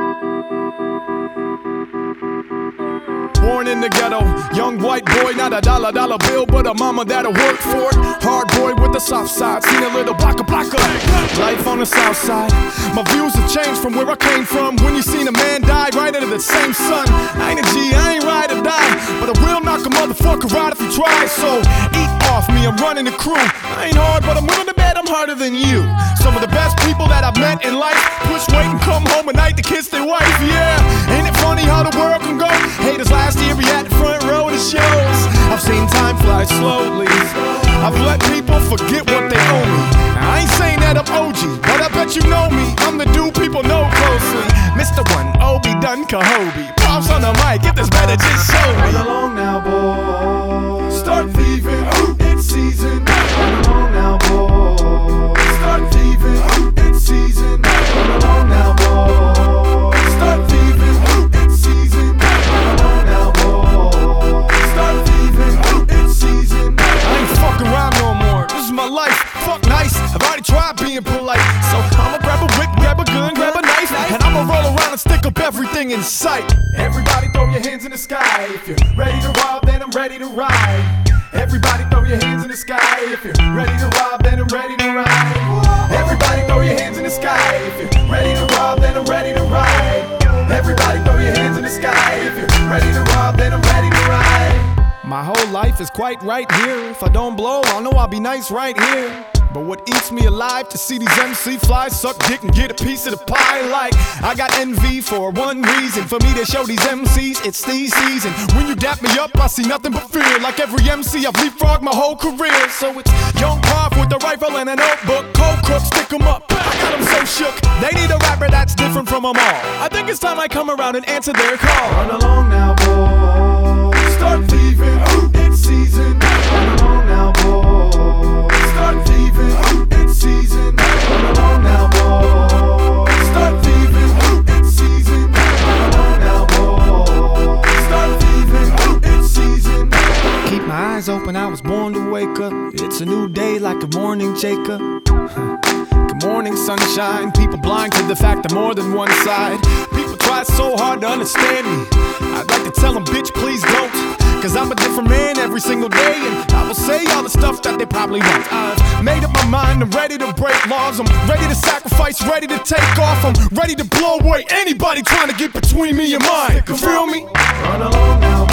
Born in the ghetto, young white boy, not a dollar bill, but a mama that'll work for it. Hard boy with the soft side, seen a little blocka. Life on the south side. My views have changed from where I came from. When you seen a man die right under the same sun. I ain't a G, I ain't ride or die, but I will knock a motherfucker out if he tries. So eat off me, I'm running the crew. I ain't hard, but I'm willing to bet I'm harder than you. Some of the best people that I've met in life push weight and come home at night to kiss their wife. Yeah, ain't it funny how the world can go? Haters last year we had the front row to shows. I've seen time fly slowly. I've let people forget what they owe me. Now, I ain't saying that I'm OG, but I bet you know me. I'm the dude people know closely. Mr. One, Obi Dun Kahobi. Props on the mic, if this better just show me. Run along now, boys. Start thieving, it's season. Run along now, boys. Start thieving, it's season. Run along now, boys. Start thieving, it's season. Run along now, boys. Start thieving, it's season. I ain't fucking around no more. This is my life. Fuck nice. I've already tried being polite. So I'ma grab a whip, grab a gun, grab a knife, and I'ma roll around and stick up everything in sight. Everybody throw your hands in the sky. If you're ready to rob, then I'm ready to ride. Everybody throw your hands in the sky. If you're ready to rob, then I'm ready to ride. Everybody throw your hands in the sky. If you're ready to rob, then I'm ready to ride. Everybody throw your hands in the sky. If you're ready to rob, then I'm ready to ride. My whole life is quite right here. If I don't blow, I know I'll be nice right here. But what eats me alive to see these MC flies suck dick and get a piece of the pie. Like I got envy for one reason, for me to show these MCs it's the season. When you dap me up, I see nothing but fear. Like every MC, I've leapfrogged my whole career. So it's young Prof with a rifle and a notebook. Cold Crook, stick 'em up. I got 'em so shook. They need a rapper that's different from 'em all. I think it's time I come around and answer their call. Run along now, boys. Start thieving, it's season. Run along now, boys. Start thieving, it's season. Run along now, boys. Start thieving, it's season. Run along now, boys. Start thieving, it's season. Keep my eyes open, I was born to wake up. It's a new day like a morning, Jacob. Good morning, sunshine. People blind to the fact I'm more than one side. People try so hard to understand me. I'd like to tell them, bitch, please don't. Cause I'm a different man every single day, and I will say all the stuff that they probably won't. I've made up my mind, I'm ready to break laws. I'm ready to sacrifice, ready to take off. I'm ready to blow away anybody trying to get between me and mine. You feel me? Run along now,